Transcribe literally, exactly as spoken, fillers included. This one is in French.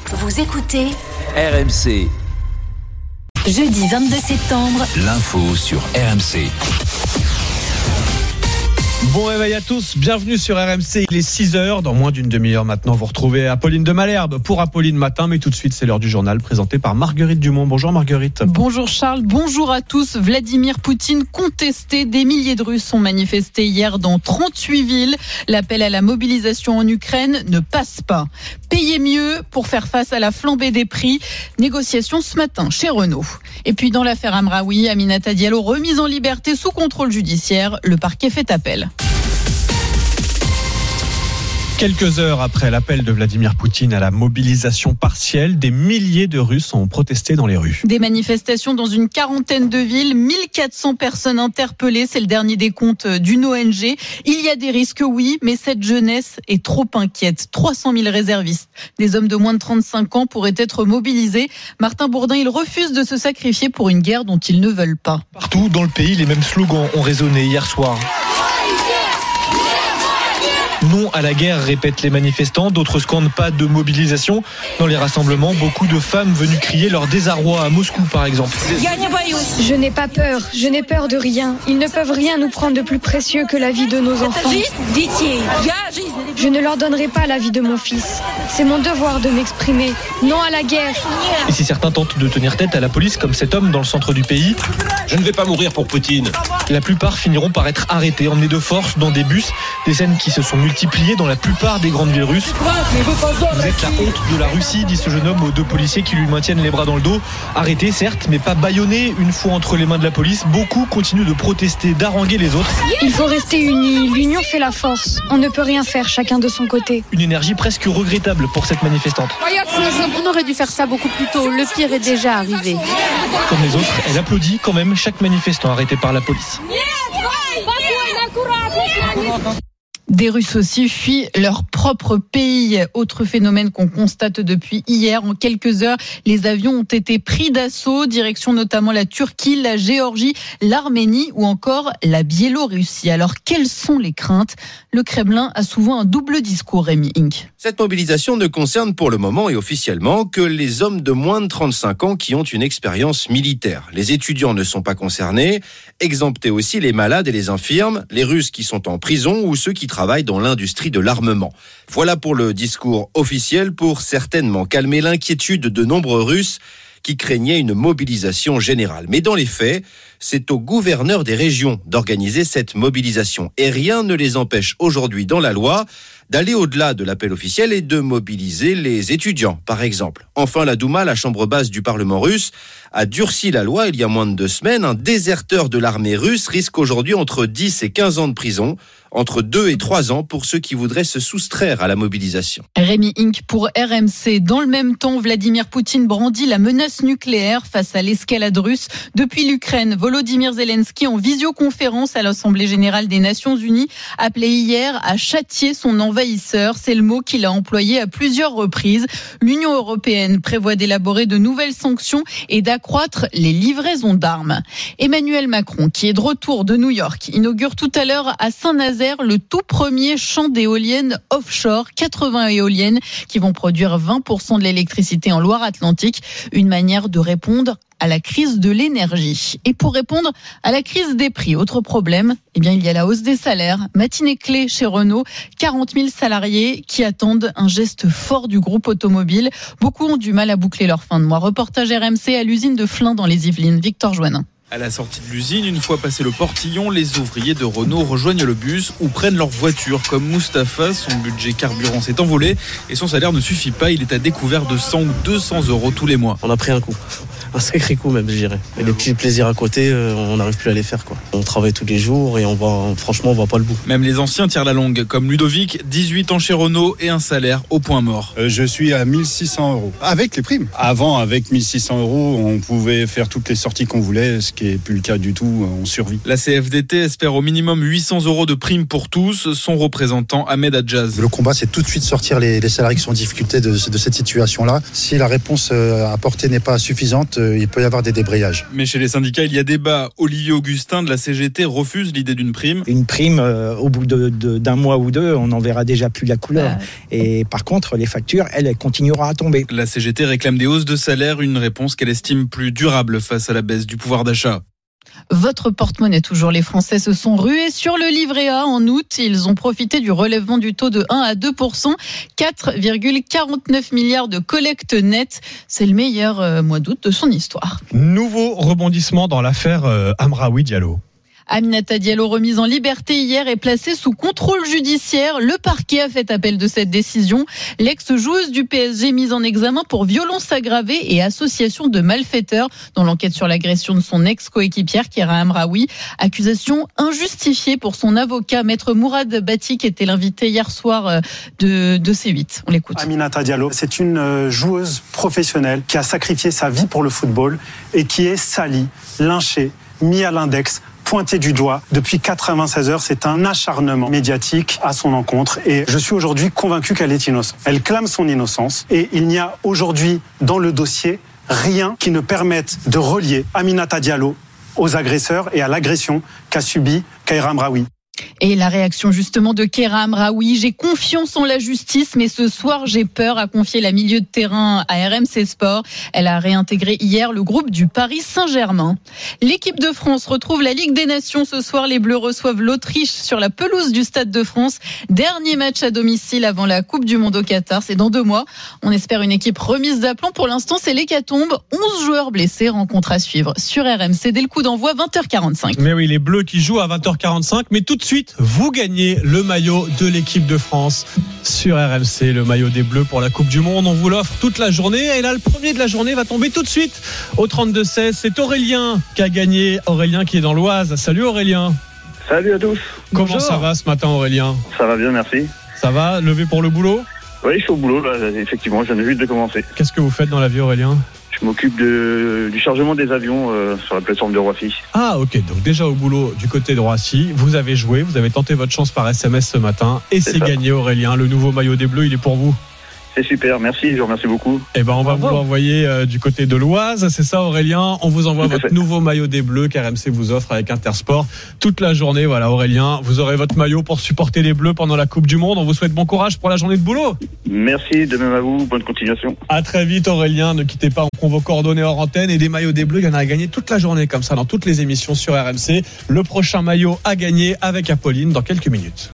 Vous écoutez R M C. Jeudi vingt-deux septembre. L'info sur R M C. Bon réveil à tous, bienvenue sur R M C, il est six heures, dans moins d'une demi-heure maintenant vous retrouvez Apolline de Malherbe pour Apolline Matin, mais tout de suite c'est l'heure du journal présenté par Marguerite Dumont. Bonjour Marguerite. Bonjour Charles, bonjour à tous. Vladimir Poutine contesté, des milliers de Russes ont manifesté hier dans trente-huit villes. L'appel à la mobilisation en Ukraine ne passe pas. Payer mieux pour faire face à la flambée des prix, négociation ce matin chez Renault. Et puis dans l'affaire Amraoui, Aminata Diallo remise en liberté sous contrôle judiciaire, le parquet fait appel. Quelques heures après l'appel de Vladimir Poutine à la mobilisation partielle, des milliers de Russes ont protesté dans les rues. Des manifestations dans une quarantaine de villes, mille quatre cents personnes interpellées, c'est le dernier décompte d'une O N G. Il y a des risques, oui, mais cette jeunesse est trop inquiète. trois cent mille réservistes, des hommes de moins de trente-cinq ans pourraient être mobilisés. Martin Bourdin, il refuse de se sacrifier pour une guerre dont ils ne veulent pas. Partout dans le pays, les mêmes slogans ont résonné hier soir. Non à la guerre, répètent les manifestants. D'autres scandent pas de mobilisation. Dans les rassemblements, beaucoup de femmes venues crier leur désarroi à Moscou, par exemple. Je n'ai pas peur, je n'ai peur de rien. Ils ne peuvent rien nous prendre de plus précieux que la vie de nos enfants. Je ne leur donnerai pas la vie de mon fils. C'est mon devoir de m'exprimer. Non à la guerre. Et si certains tentent de tenir tête à la police, comme cet homme dans le centre du pays, je ne vais pas mourir pour Poutine. La plupart finiront par être arrêtés, emmenés de force dans des bus. Des scènes qui se sont multipliées dans la plupart des grandes villes russes. Vous êtes la honte de la Russie, dit ce jeune homme aux deux policiers qui lui maintiennent les bras dans le dos. Arrêté certes, mais pas bâillonné. Une fois entre les mains de la police, beaucoup continuent de protester, d'haranguer les autres. Il faut rester unis, l'union fait la force. On ne peut rien faire chacun de son côté. Une énergie presque regrettable pour cette manifestante. On aurait dû faire ça beaucoup plus tôt, le pire est déjà arrivé. Comme les autres, elle applaudit quand même chaque manifestant arrêté par la police. Des Russes aussi fuient leur propre pays. Autre phénomène qu'on constate depuis hier. En quelques heures, les avions ont été pris d'assaut, direction notamment la Turquie, la Géorgie, l'Arménie ou encore la Biélorussie. Alors, quelles sont les craintes ? Le Kremlin a souvent un double discours, Rémi Inc. Cette mobilisation ne concerne pour le moment et officiellement que les hommes de moins de trente-cinq ans qui ont une expérience militaire. Les étudiants ne sont pas concernés, exemptés aussi les malades et les infirmes, les Russes qui sont en prison ou ceux qui travaillent dans l'industrie de l'armement. Voilà pour le discours officiel pour certainement calmer l'inquiétude de nombreux Russes qui craignaient une mobilisation générale. Mais dans les faits, c'est aux gouverneurs des régions d'organiser cette mobilisation. Et rien ne les empêche aujourd'hui dans la loi d'aller au-delà de l'appel officiel et de mobiliser les étudiants, par exemple. Enfin, la Douma, la chambre basse du Parlement russe, a durci la loi il y a moins de deux semaines. Un déserteur de l'armée russe risque aujourd'hui entre dix et quinze ans de prison, entre deux et trois ans pour ceux qui voudraient se soustraire à la mobilisation. Rémi Inc. pour R M C. Dans le même temps, Vladimir Poutine brandit la menace nucléaire face à l'escalade russe. Depuis l'Ukraine, Volodymyr Zelensky, en visioconférence à l'Assemblée générale des Nations Unies, appelait hier à châtier son envahisseur. C'est le mot qu'il a employé à plusieurs reprises. L'Union européenne prévoit d'élaborer de nouvelles sanctions et d'accroître les livraisons d'armes. Emmanuel Macron, qui est de retour de New York, inaugure tout à l'heure à Saint-Nazaire le tout premier champ d'éoliennes offshore, quatre-vingts éoliennes qui vont produire vingt pour cent de l'électricité en Loire-Atlantique. Une manière de répondre à la crise de l'énergie. Et pour répondre à la crise des prix, autre problème, eh bien, il y a la hausse des salaires. Matinée clé chez Renault, quarante mille salariés qui attendent un geste fort du groupe automobile. Beaucoup ont du mal à boucler leur fin de mois. Reportage R M C à l'usine de Flins dans les Yvelines. Victor Joannin. À la sortie de l'usine, une fois passé le portillon, les ouvriers de Renault rejoignent le bus ou prennent leur voiture. Comme Mustapha, son budget carburant s'est envolé et son salaire ne suffit pas. Il est à découvert de cent ou deux cents euros tous les mois. On a pris un coup. Un sacré coup même, je dirais. Et les petits plaisirs à côté, on n'arrive plus à les faire, quoi. On travaille tous les jours et on voit, franchement, on voit pas le bout. Même les anciens tirent la longue, comme Ludovic, dix-huit ans chez Renault et un salaire au point mort. Euh, je suis à mille six cents euros, avec les primes. Avant, avec mille six cents euros, on pouvait faire toutes les sorties qu'on voulait, ce qui n'est plus le cas du tout, on survit. La C F D T espère au minimum huit cents euros de prime pour tous. Son représentant Ahmed Adjaz. Le combat, c'est tout de suite sortir les, les salariés qui sont en difficulté de, de cette situation-là. Si la réponse apportée n'est pas suffisante, il peut y avoir des débrayages. Mais chez les syndicats, il y a débat. Olivier Augustin de la C G T refuse l'idée d'une prime. Une prime, euh, au bout de, de, d'un mois ou deux, on n'en verra déjà plus la couleur. Ouais. Et par contre, les factures, elles, elles continueront à tomber. La C G T réclame des hausses de salaire, une réponse qu'elle estime plus durable face à la baisse du pouvoir d'achat. Votre porte-monnaie toujours. Les Français se sont rués sur le livret A en août. Ils ont profité du relèvement du taux de un à deux pour cent. quatre virgule quarante-neuf milliards de collecte nette. C'est le meilleur mois d'août de son histoire. Nouveau rebondissement dans l'affaire Amraoui Diallo. Aminata Diallo, remise en liberté hier, est placée sous contrôle judiciaire. Le parquet a fait appel de cette décision. L'ex-joueuse du P S G mise en examen pour violence aggravée et association de malfaiteurs dans l'enquête sur l'agression de son ex-coéquipière Kéra Amraoui. Accusation injustifiée pour son avocat, maître Mourad Bati, qui était l'invité hier soir de, de C huit. On l'écoute. Aminata Diallo, c'est une joueuse professionnelle qui a sacrifié sa vie pour le football et qui est salie, lynchée, mise à l'index, pointé du doigt. Depuis quatre-vingt-seize heures, c'est un acharnement médiatique à son encontre et je suis aujourd'hui convaincu qu'elle est innocente. Elle clame son innocence et il n'y a aujourd'hui dans le dossier rien qui ne permette de relier Aminata Diallo aux agresseurs et à l'agression qu'a subie Kéra Amraoui. Et la réaction justement de Kéra Amraoui. J'ai confiance en la justice, mais ce soir j'ai peur, a confié la milieu de terrain à R M C Sport. Elle a réintégré hier le groupe du Paris Saint-Germain. L'équipe de France retrouve la Ligue des Nations ce soir. Les Bleus reçoivent l'Autriche sur la pelouse du Stade de France. Dernier match à domicile avant la Coupe du Monde au Qatar. C'est dans deux mois. On espère une équipe remise d'aplomb. Pour l'instant, c'est l'hécatombe. onze joueurs blessés. Rencontre à suivre sur R M C dès le coup d'envoi vingt heures quarante-cinq. Mais oui, les Bleus qui jouent à vingt heures quarante-cinq. Mais tout de suite, vous gagnez le maillot de l'équipe de France sur R M C, le maillot des Bleus pour la Coupe du Monde. On vous l'offre toute la journée. Et là, le premier de la journée va tomber tout de suite au trente-deux seize. C'est Aurélien qui a gagné. Aurélien qui est dans l'Oise. Salut Aurélien. Salut à tous. Comment Bonjour. Ça va ce matin Aurélien? Ça va bien, merci. Ça va? Levé pour le boulot? Oui, je suis au boulot, là, effectivement, je viens juste de commencer. Qu'est-ce que vous faites dans la vie Aurélien? Je m'occupe de, du chargement des avions euh, sur la plateforme de Roissy. Ah ok, donc déjà au boulot du côté de Roissy, vous avez joué, vous avez tenté votre chance par S M S ce matin et c'est, c'est gagné Aurélien, le nouveau maillot des Bleus, il est pour vous. C'est super, merci, je vous remercie beaucoup. Eh ben on va Bravo. vous l'envoyer euh, du côté de l'Oise, c'est ça Aurélien, on vous envoie Tout votre nouveau maillot des Bleus qu'R M C vous offre avec Intersport toute la journée. Voilà Aurélien, vous aurez votre maillot pour supporter les Bleus pendant la Coupe du Monde. On vous souhaite bon courage pour la journée de boulot. Merci, de même à vous, bonne continuation. À très vite Aurélien, ne quittez pas, on prend vos coordonnées hors antenne et des maillots des Bleus, il y en a à gagner toute la journée comme ça dans toutes les émissions sur R M C. Le prochain maillot à gagner avec Apolline dans quelques minutes.